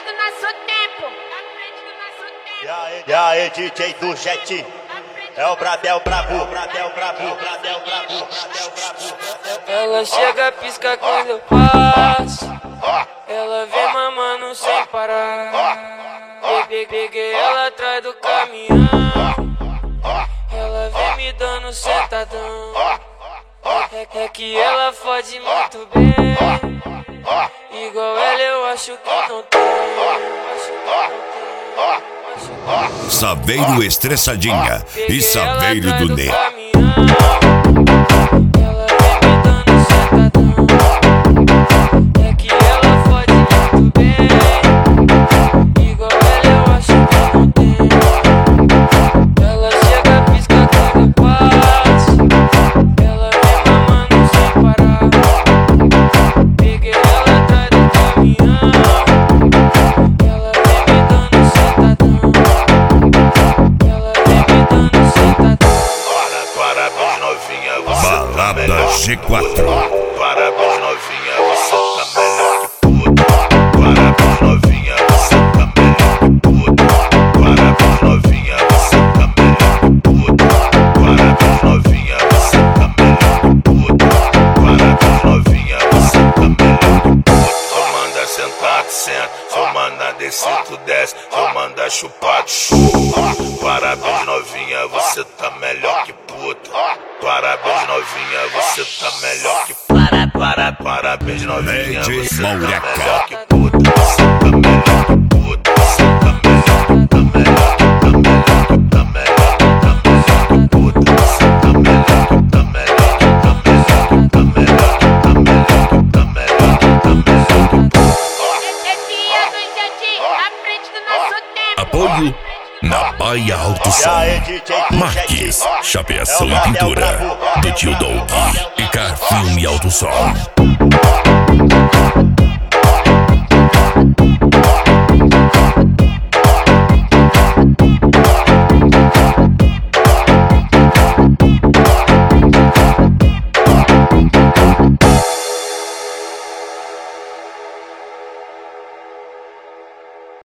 do nosso tempo. À frente do nosso tempo. E aí, DJ do Jet? É o Bradel brabo, Bradel brabo, Bradel brabo. Ela chega, pisca quando eu passo. Ela vem mamando sem parar. Peguei ela atrás do caminhão. Ela vem me dando sentadão. É que ela fode muito bem. Igual ela eu acho que não tem. Saveiro Estressadinha e Saveiro do Ney. Balada G4. Parabéns novinha, você tá melhor que puta. Parabéns novinha, você tá melhor que puta. Parabéns novinha, você tá melhor que puta. Parabéns novinha, você tá melhor que puta. Parabéns novinha, você tá melhor que puta. Só manda sentar, tu senta. Só manda descer, tu desce. Só manda chupar, tu chupa. Parabéns novinha, você tá melhor que puta. Parabéns novinha, você tá melhor que puta. Parabéns novinha, você tá melhor que puta. Você tá melhor que puta. Você tá melhor que tá melhor que tá melhor que tá melhor que tá melhor que puta. Você tá melhor que tá melhor que tá melhor que tá melhor que tá melhor que tá melhor que tá melhor que puta. Esse é do Jardim, à frente do nosso tempo. Apoio na Baia Alto Som. Marques, chapeação e pintura do Tio Doug e Car Filme Alto Som.